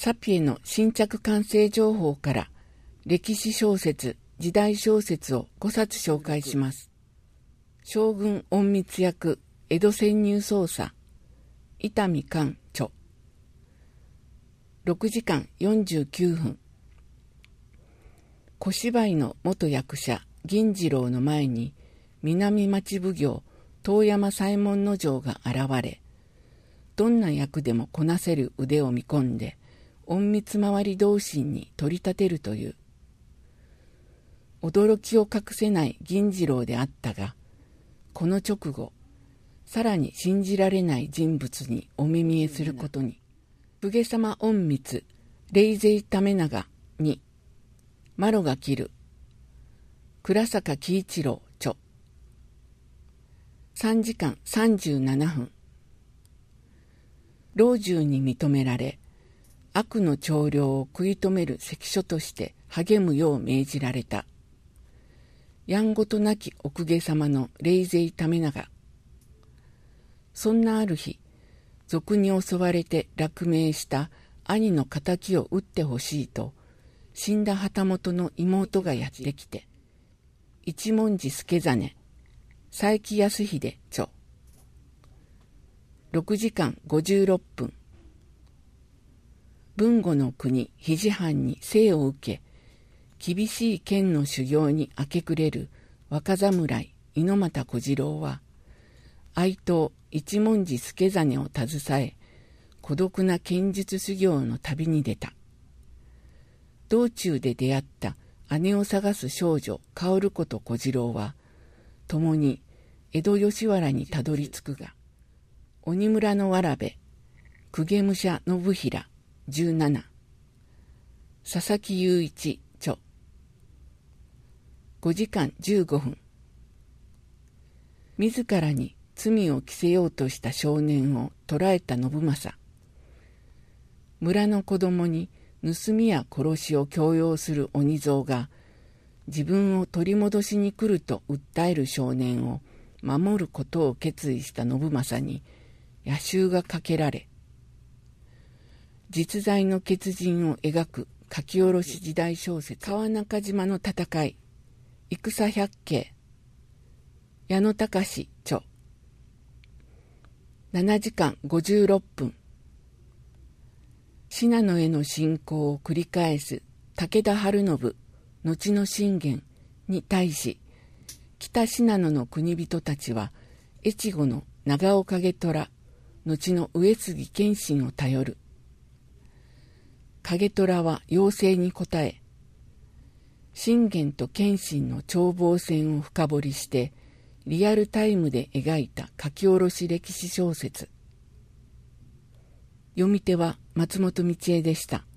サピエの新着完成情報から歴史小説、時代小説を5冊紹介します。将軍隠密役、江戸潜入捜査、伊丹寛著。6時間49分。小芝居の元役者、銀次郎の前に、南町奉行、遠山左衛門尉が現れ、どんな役でもこなせる腕を見込んで、隠密回り同心に取り立てるという。驚きを隠せない銀次郎であったが、この直後、さらに信じられない人物にお目見えすることに、公家様隠密、冷泉為長に、マロが切る、倉坂喜一郎著。3時間37分。老中に認められ、悪の長領を食い止める関所として励むよう命じられた。やんごとなきお公家様の冷泉為長。そんなある日、賊に襲われて落命した兄の仇を討ってほしいと、死んだ旗本の妹がやってきて、一文字助真、佐伯康秀著。6時間56分。豊後の国肘藩に生を受け、厳しい剣の修行に明け暮れる若侍猪俣小次郎は、愛刀一文字助真を携え、孤独な剣術修行の旅に出た。道中で出会った姉を探す少女薫子と小次郎は、共に江戸吉原にたどり着くが、鬼村のわらべ、公家武者信平17、佐々木雄一著。5時間15分。自らに罪を着せようとした少年を捕らえた信正。村の子供に盗みや殺しを強要する鬼蔵が、自分を取り戻しに来ると訴える少年を守ることを決意した信正に夜襲がかけられ、実在の血人を描く書き下ろし時代小説、川中島の戦い、戦百景、矢野隆著。7時間56分。信濃への侵攻を繰り返す武田晴信、後の信玄に対し、北信濃の国人たちは、越後の長尾景虎、後の上杉謙信を頼る。景虎は要請に応え、信玄と謙信の攻防戦を深掘りして、リアルタイムで描いた書き下ろし歴史小説。読み手は松本道恵でした。